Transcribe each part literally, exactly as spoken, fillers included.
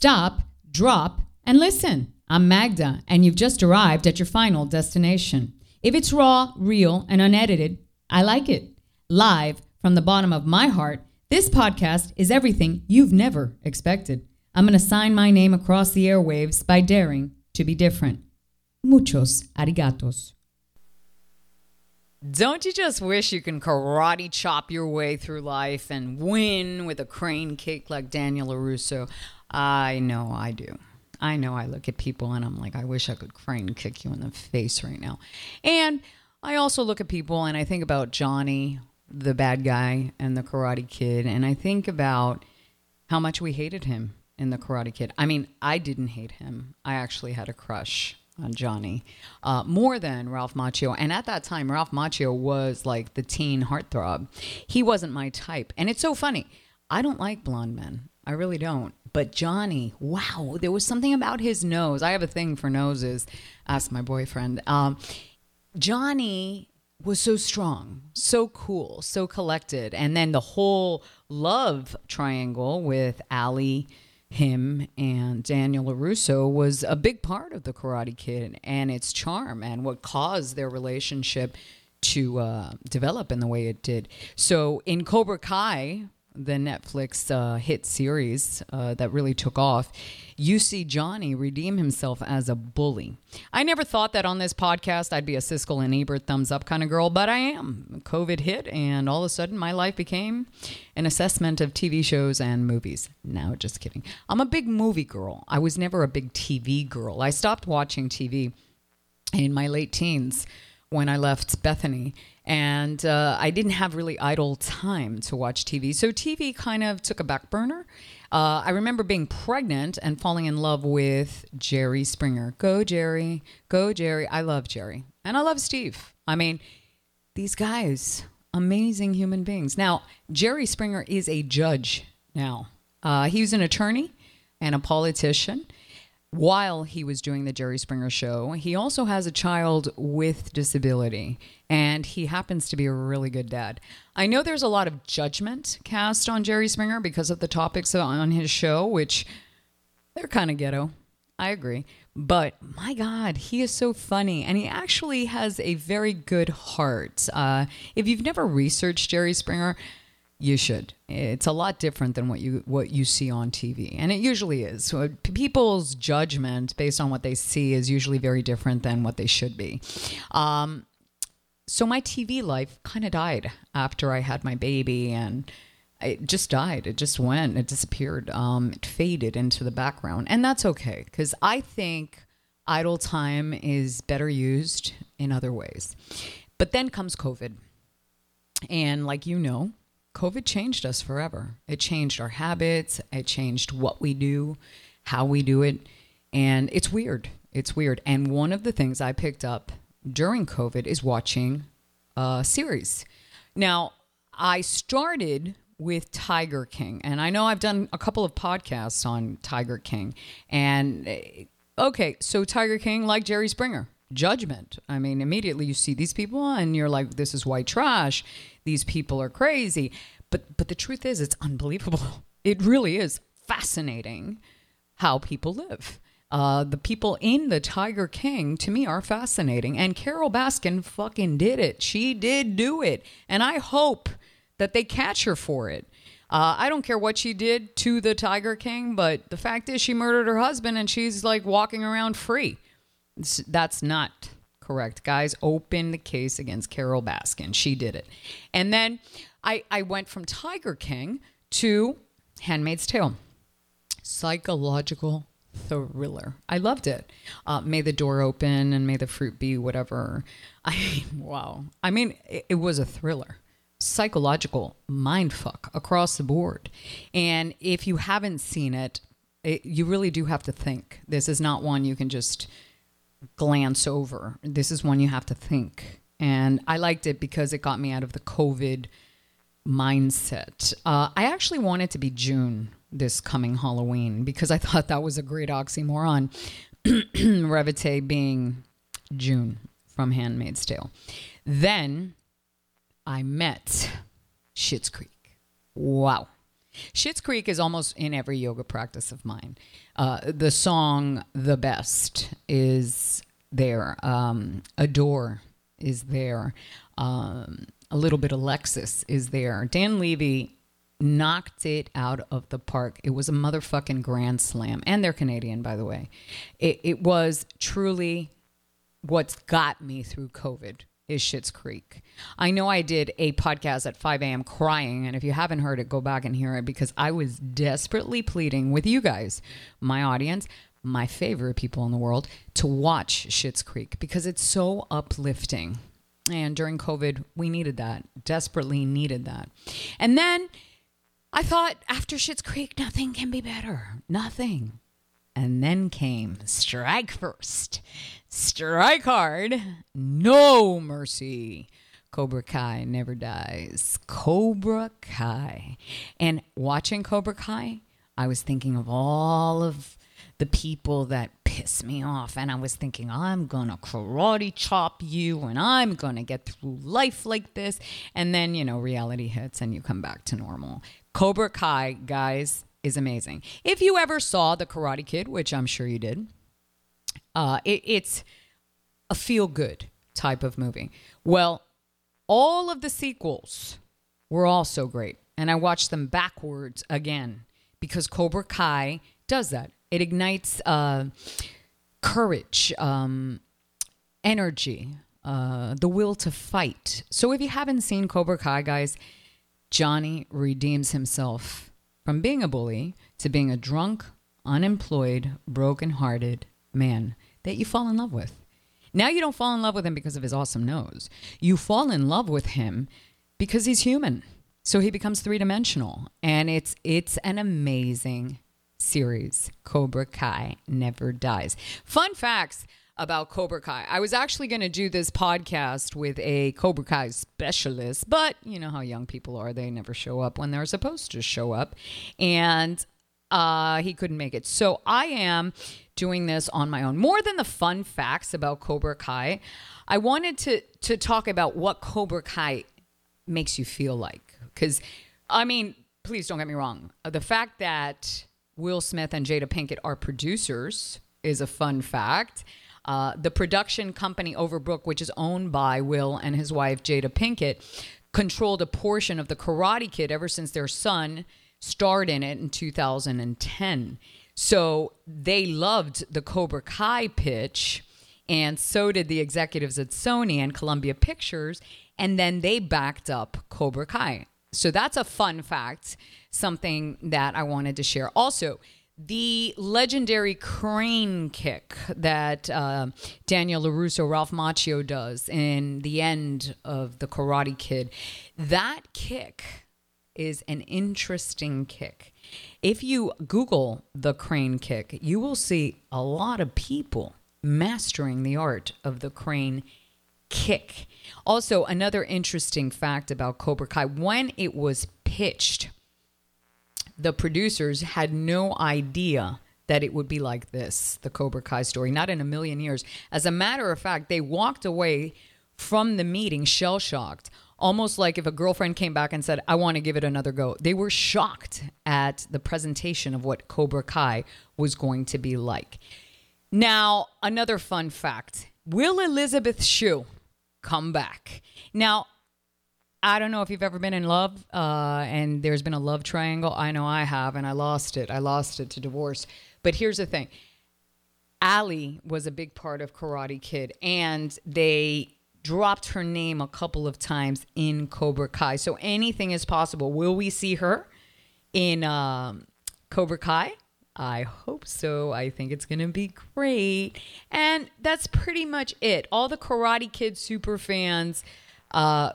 Stop, drop, and listen. I'm Magda, and you've just arrived at your final destination. If it's raw, real, and unedited, I like it. Live from the bottom of my heart, this podcast is everything you've never expected. I'm going to sign my name across the airwaves by daring to be different. Muchos arigatos. Don't you just wish you can karate chop your way through life and win with a crane kick like Daniel LaRusso? I know I do. I know I look at people and I'm like, I wish I could crane kick you in the face right now. And I also look at people and I think about Johnny, the bad guy, and the Karate Kid. And I think about how much we hated him in the Karate Kid. I mean, I didn't hate him. I actually had a crush on Johnny, uh, more than Ralph Macchio. And at that time, Ralph Macchio was like the teen heartthrob. He wasn't my type. And it's so funny. I don't like blonde men. I really don't. But Johnny, wow, there was something about his nose. I have a thing for noses. Ask my boyfriend. Um, Johnny was so strong, so cool, so collected. And then the whole love triangle with Ali, him, and Daniel LaRusso was a big part of the Karate Kid and its charm and what caused their relationship to uh, develop in the way it did. So in Cobra Kai, the Netflix uh, hit series uh, that really took off, you see Johnny redeem himself as a bully. I never thought that on this podcast I'd be a Siskel and Ebert thumbs up kind of girl, but I am. COVID hit, and all of a sudden my life became an assessment of T V shows and movies. No, just kidding. I'm a big movie girl. I was never a big T V girl. I stopped watching T V in my late teens when I left Bethany. And uh, I didn't have really idle time to watch T V. So T V kind of took a back burner. Uh, I remember being pregnant and falling in love with Jerry Springer. Go, Jerry. Go, Jerry. I love Jerry. And I love Steve. I mean, these guys, amazing human beings. Now, Jerry Springer is a judge now. Uh, he was an attorney and a politician. While he was doing the Jerry Springer show, he also has a child with disability, and he happens to be a really good dad. I know there's a lot of judgment cast on Jerry Springer because of the topics on his show, which they're kind of ghetto. I agree. But my God, he is so funny, and he actually has a very good heart. Uh, if you've never researched Jerry Springer, you should. It's a lot different than what you what you see on T V. And it usually is. So people's judgment based on what they see is usually very different than what they should be. Um, so my T V life kind of died after I had my baby, and it just died. It just went. It disappeared. Um, it faded into the background. And that's okay, because I think idle time is better used in other ways. But then comes COVID. And like you know, COVID changed us forever. It changed our habits. It changed what we do, how we do it. And it's weird. It's weird. And one of the things I picked up during COVID is watching a series. Now, I started with Tiger King. And I know I've done a couple of podcasts on Tiger King. And, okay, so Tiger King, like Jerry Springer, judgment. I mean, immediately you see these people and you're like, this is white trash. These people are crazy. But but the truth is, it's unbelievable. It really is fascinating how people live. Uh, the people in the Tiger King, to me, are fascinating. And Carole Baskin fucking did it. She did do it. And I hope that they catch her for it. Uh, I don't care what she did to the Tiger King, but the fact is she murdered her husband and she's like walking around free. That's not correct. Guys, open the case against Carole Baskin. She did it. And then I, I went from Tiger King to Handmaid's Tale. Psychological thriller. I loved it. Uh, may the door open and may the fruit be whatever. I mean, wow. I mean, it, it was a thriller. Psychological mindfuck across the board. And if you haven't seen it, it, you really do have to think. This is not one you can just glance over. This is one you have to think. And I liked it because it got me out of the COVID mindset. Uh, I actually want it to be June this coming Halloween because I thought that was a great oxymoron. Revite being June from Handmaid's Tale. Then I met Schitt's Creek. Wow. Schitt's Creek is almost in every yoga practice of mine. Uh, the song "The Best" is there. Um, "Adore" is there. Um, a little bit of Lexus is there. Dan Levy knocked it out of the park. It was a motherfucking grand slam. And they're Canadian, by the way. It, it was truly what's got me through COVID is Schitt's Creek. I know I did a podcast at five a.m. crying, and if you haven't heard it, go back and hear it, because I was desperately pleading with you guys, my audience, my favorite people in the world, to watch Schitt's Creek because it's so uplifting. And during COVID, we needed that, desperately needed that. And then I thought, after Schitt's Creek, nothing can be better. Nothing. And then came Strike First, Strike Hard, No Mercy. Cobra Kai never dies. Cobra Kai. And watching Cobra Kai, I was thinking of all of the people that piss me off. And I was thinking, I'm going to karate chop you and I'm going to get through life like this. And then, you know, reality hits and you come back to normal. Cobra Kai, guys, is amazing. If you ever saw The Karate Kid, which I'm sure you did, uh, it, it's a feel-good type of movie. Well, all of the sequels were also great. And I watched them backwards again because Cobra Kai does that. It ignites uh, courage, um, energy, uh, the will to fight. So if you haven't seen Cobra Kai, guys, Johnny redeems himself from being a bully to being a drunk, unemployed, broken-hearted man that you fall in love with. Now you don't fall in love with him because of his awesome nose. You fall in love with him because he's human. So he becomes three-dimensional. And it's it's an amazing series. Cobra Kai never dies. Fun facts about Cobra Kai. I was actually going to do this podcast with a Cobra Kai specialist, but you know how young people are. They never show up when they're supposed to show up. And uh, he couldn't make it. So I am doing this on my own. More than the fun facts about Cobra Kai, I wanted to, to talk about what Cobra Kai makes you feel like. Because, I mean, please don't get me wrong. The fact that Will Smith and Jada Pinkett are producers is a fun fact. Uh, the production company Overbrook, which is owned by Will and his wife Jada Pinkett, controlled a portion of The Karate Kid ever since their son starred in it in two thousand ten. So they loved the Cobra Kai pitch, and so did the executives at Sony and Columbia Pictures, and then they backed up Cobra Kai. So that's a fun fact, something that I wanted to share. Also, the legendary crane kick that uh, Daniel LaRusso, Ralph Macchio does in the end of The Karate Kid, that kick is an interesting kick. If you Google the crane kick, you will see a lot of people mastering the art of the crane kick. Also, another interesting fact about Cobra Kai, when it was pitched, the producers had no idea that it would be like this, the Cobra Kai story, not in a million years. As a matter of fact, they walked away from the meeting shell-shocked, almost like if a girlfriend came back and said, I want to give it another go. They were shocked at the presentation of what Cobra Kai was going to be like. Now, another fun fact, will Elizabeth Shue come back? Now, I don't know if you've ever been in love uh, and there's been a love triangle. I know I have, and I lost it. I lost it to divorce. But here's the thing. Allie was a big part of Karate Kid, and they dropped her name a couple of times in Cobra Kai. So anything is possible. Will we see her in um, Cobra Kai? I hope so. I think it's going to be great. And that's pretty much it. All the Karate Kid super fans, uh,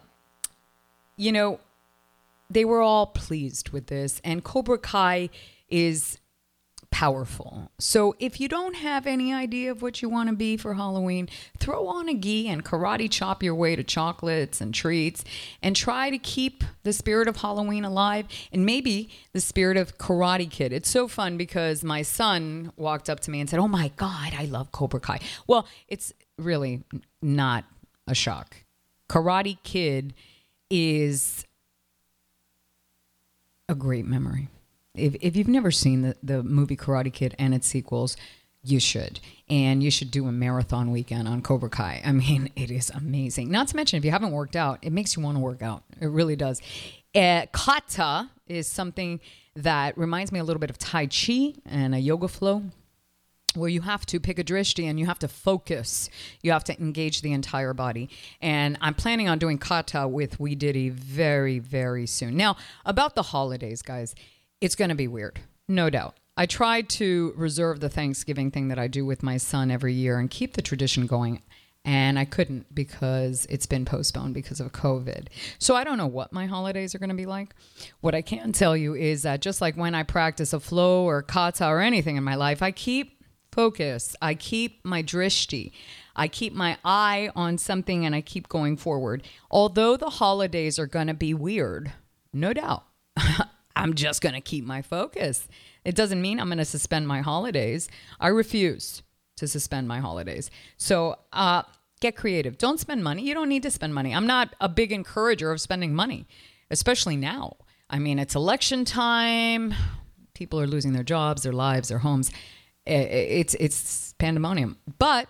you know, they were all pleased with this. And Cobra Kai is powerful. So if you don't have any idea of what you want to be for Halloween, throw on a gi and karate chop your way to chocolates and treats and try to keep the spirit of Halloween alive and maybe the spirit of Karate Kid. It's so fun because my son walked up to me and said, oh my God, I love Cobra Kai. Well, it's really not a shock. Karate Kid is a great memory. If if you've never seen the, the movie Karate Kid and its sequels, you should. And you should do a marathon weekend on Cobra Kai. I mean, it is amazing. Not to mention, if you haven't worked out, it makes you want to work out. It really does. Uh, kata is something that reminds me a little bit of Tai Chi and a yoga flow, where you have to pick a drishti and you have to focus. You have to engage the entire body. And I'm planning on doing kata with We Diddy very, very soon. Now, about the holidays, guys, it's going to be weird, no doubt. I tried to reserve the Thanksgiving thing that I do with my son every year and keep the tradition going. And I couldn't because it's been postponed because of COVID. So I don't know what my holidays are going to be like. What I can tell you is that just like when I practice a flow or kata or anything in my life, I keep focus. I keep my drishti. I keep my eye on something and I keep going forward. Although the holidays are going to be weird, no doubt, I'm just going to keep my focus. It doesn't mean I'm going to suspend my holidays. I refuse to suspend my holidays. So uh, get creative. Don't spend money. You don't need to spend money. I'm not a big encourager of spending money, especially now. I mean, it's election time. People are losing their jobs, their lives, their homes. It's it's pandemonium, but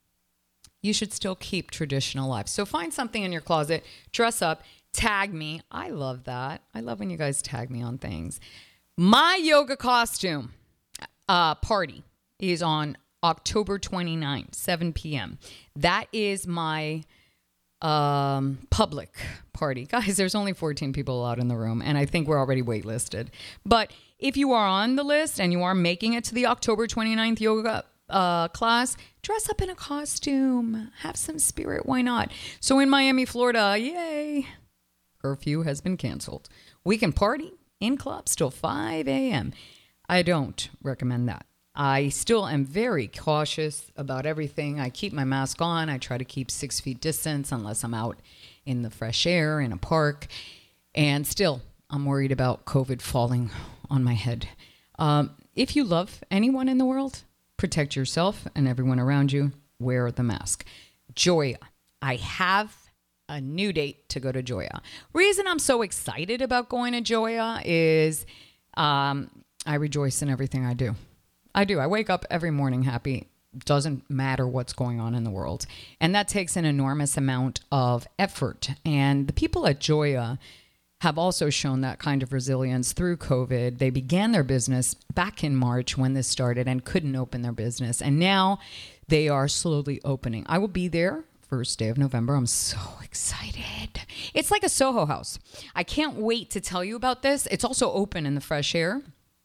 you should still keep traditional life. So find something in your closet, dress up, tag me. I love that. I love when you guys tag me on things. My yoga costume uh, party is on October twenty-ninth, seven p.m. That is my um, public party. Guys, there's only fourteen people allowed in the room, and I think we're already waitlisted. But if you are on the list and you are making it to the October twenty-ninth yoga uh, class, dress up in a costume. Have some spirit. Why not? So in Miami, Florida, yay, curfew has been canceled. We can party in clubs till five a.m. I don't recommend that. I still am very cautious about everything. I keep my mask on. I try to keep six feet distance unless I'm out in the fresh air in a park. And still, I'm worried about COVID falling on my head. Um, if you love anyone in the world, protect yourself and everyone around you. Wear the mask. Joya. I have a new date to go to Joya. Reason I'm so excited about going to Joya is um, I rejoice in everything I do. I do. I wake up every morning happy. Doesn't matter what's going on in the world. And that takes an enormous amount of effort. And the people at Joya have also shown that kind of resilience through COVID. They began their business back in March when this started and couldn't open their business. And now they are slowly opening. I will be there first day of November. I'm so excited. It's like a Soho House. I can't wait to tell you about this. It's also open in the fresh air,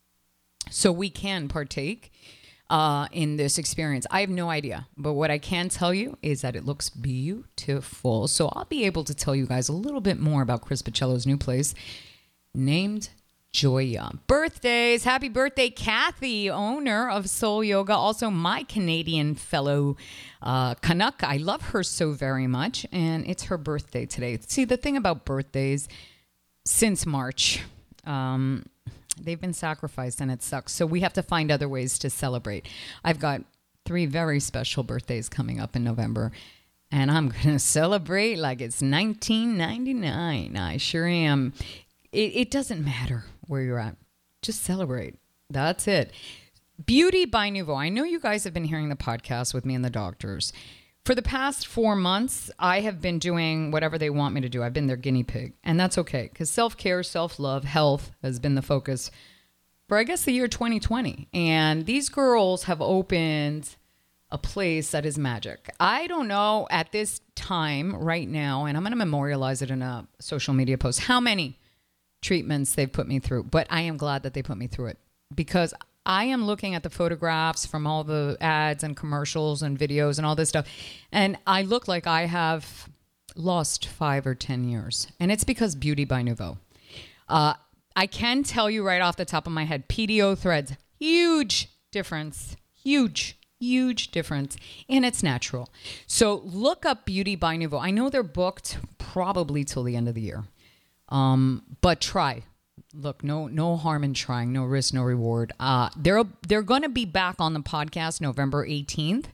so we can partake uh, in this experience. I have no idea, but what I can tell you is that it looks beautiful. So I'll be able to tell you guys a little bit more about Chris Pacello's new place named Joya. Birthdays. Happy birthday, Kathy, owner of Soul Yoga. Also my Canadian fellow uh, Canuck. I love her so very much, and it's her birthday today. See, the thing about birthdays, since March, um, they've been sacrificed and it sucks. So we have to find other ways to celebrate. I've got three very special birthdays coming up in November, and I'm going to celebrate like it's nineteen ninety-nine. I sure am. It, it doesn't matter where you're at. Just celebrate. That's it. Beauty by Nouveau. I know you guys have been hearing the podcast with me and the doctors. For the past four months, I have been doing whatever they want me to do. I've been their guinea pig, and that's okay because self-care, self-love, health has been the focus for, I guess, the year twenty twenty. And these girls have opened a place that is magic. I don't know at this time right now, and I'm going to memorialize it in a social media post, how many treatments they've put me through, but I am glad that they put me through it because I am looking at the photographs from all the ads and commercials and videos and all this stuff, and I look like I have lost five or ten years, and it's because Beauty by Nouveau. Uh, I can tell you right off the top of my head, P D O threads, huge difference, huge, huge difference, and it's natural. So look up Beauty by Nouveau. I know they're booked probably till the end of the year, um, but try. Look, no no harm in trying, no risk, no reward. Uh, they're they're going to be back on the podcast November eighteenth,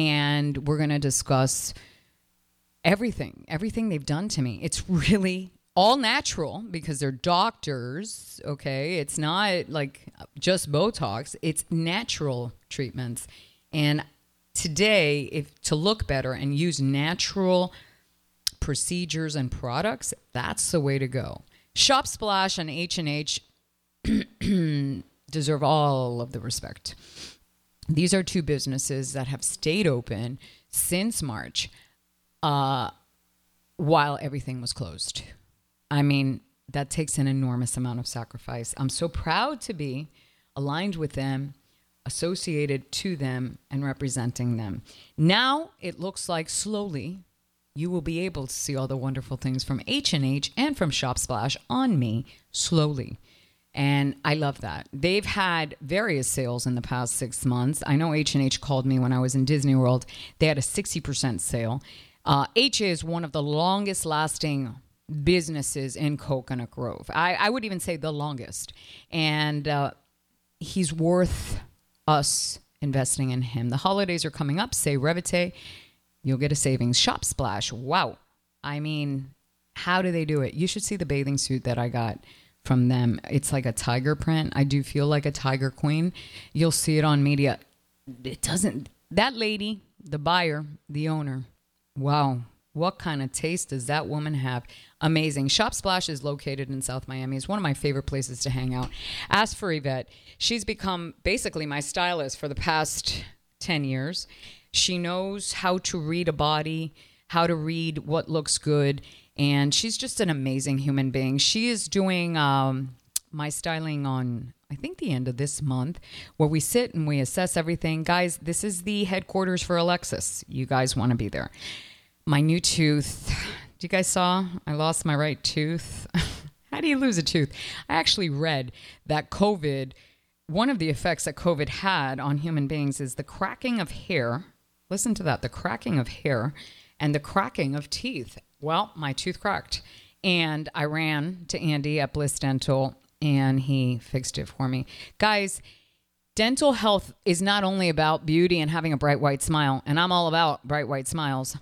and we're going to discuss everything, everything they've done to me. It's really all natural because they're doctors, okay? It's not like just Botox. It's natural treatments. And today, if to look better and use natural procedures and products, that's the way to go. Shop Splash and H and H deserve all of the respect. These are two businesses that have stayed open since March uh, while everything was closed. I mean, that takes an enormous amount of sacrifice. I'm so proud to be aligned with them, associated to them, and representing them. Now it looks like slowly you will be able to see all the wonderful things from H and H and from Shop Splash on me slowly. And I love that. They've had various sales in the past six months. I know H and H called me when I was in Disney World. They had a sixty percent sale. Uh, H is one of the longest lasting businesses in Coconut Grove. I, I would even say the longest. And uh, he's worth us investing in him. The holidays are coming up. Say Revite. You'll get a savings. Shop Splash. Wow. I mean, how do they do it? You should see the bathing suit that I got from them. It's like a tiger print. I do feel like a tiger queen. You'll see it on media. It doesn't, that lady, the buyer, the owner, wow, what kind of taste does that woman have? Amazing. Shop Splash is located in South Miami. It's one of my favorite places to hang out. As for Yvette, she's become basically my stylist for the past ten years. She knows how to read a body, how to read what looks good. And she's just an amazing human being. She is doing um, my styling on, I think, the end of this month, where we sit and we assess everything. Guys, this is the headquarters for Alexis. You guys want to be there. My new tooth. You guys saw? I lost my right tooth. How do you lose a tooth? I actually read that COVID, one of the effects that COVID had on human beings is the cracking of hair. Listen to that. The cracking of hair and the cracking of teeth. Well, my tooth cracked, and I ran to Andy at Bliss Dental, and he fixed it for me. Guys, dental health is not only about beauty and having a bright white smile, and I'm all about bright white smiles,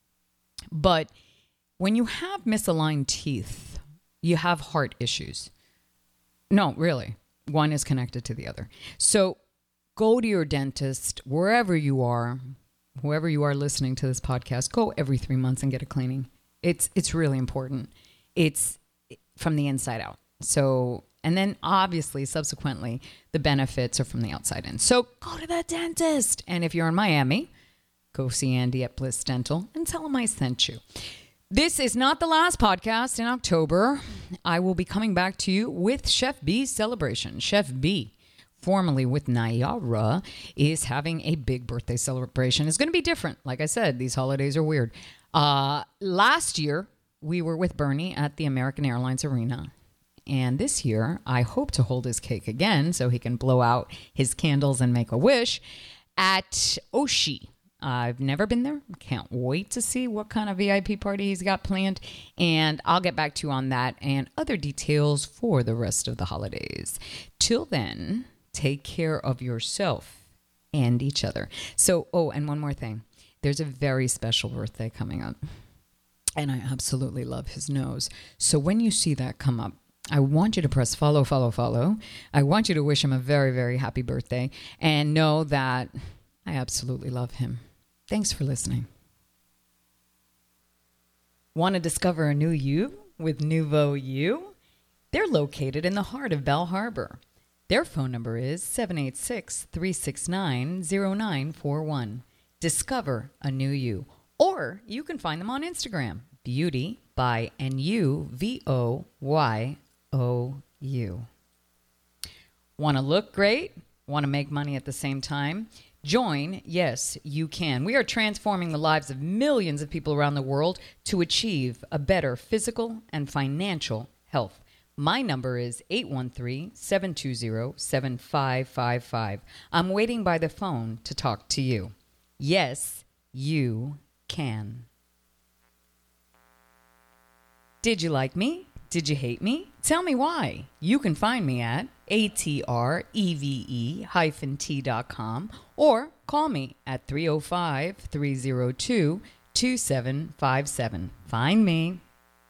but when you have misaligned teeth, you have heart issues. No, really. One is connected to the other. So go to your dentist, wherever you are, whoever you are listening to this podcast, go every three months and get a cleaning. It's it's really important. It's from the inside out. So, and then obviously, subsequently, the benefits are from the outside in. So go to the dentist. And if you're in Miami, go see Andy at Bliss Dental and tell him I sent you. This is not the last podcast in October. I will be coming back to you with Chef B's celebration. Chef B, formerly with Nayara, is having a big birthday celebration. It's going to be different. Like I said, these holidays are weird. Uh, last year, we were with Bernie at the American Airlines Arena. And this year, I hope to hold his cake again so he can blow out his candles and make a wish at Oshi. I've never been there. Can't wait to see what kind of V I P party he's got planned. And I'll get back to you on that and other details for the rest of the holidays. Till then, take care of yourself and each other. So, oh, and one more thing. There's a very special birthday coming up. And I absolutely love his nose. So when you see that come up, I want you to press follow, follow, follow. I want you to wish him a very, very happy birthday. And know that I absolutely love him. Thanks for listening. Want to discover a new you with Nouveau You? They're located in the heart of Belle Harbor. Their phone number is seven eight six, three six nine, zero nine four one. Discover a new you. Or you can find them on Instagram. Beauty by N U V O Y O U. Want to look great? Want to make money at the same time? Join Yes, You Can. We are transforming the lives of millions of people around the world to achieve a better physical and financial health. My number is eight one three, seven two zero, seven five five five. I'm waiting by the phone to talk to you. Yes, you can. Did you like me? Did you hate me? Tell me why. You can find me at A T R E V E hyphen T dot com or call me at three oh five, three oh two, two seven five seven. Find me.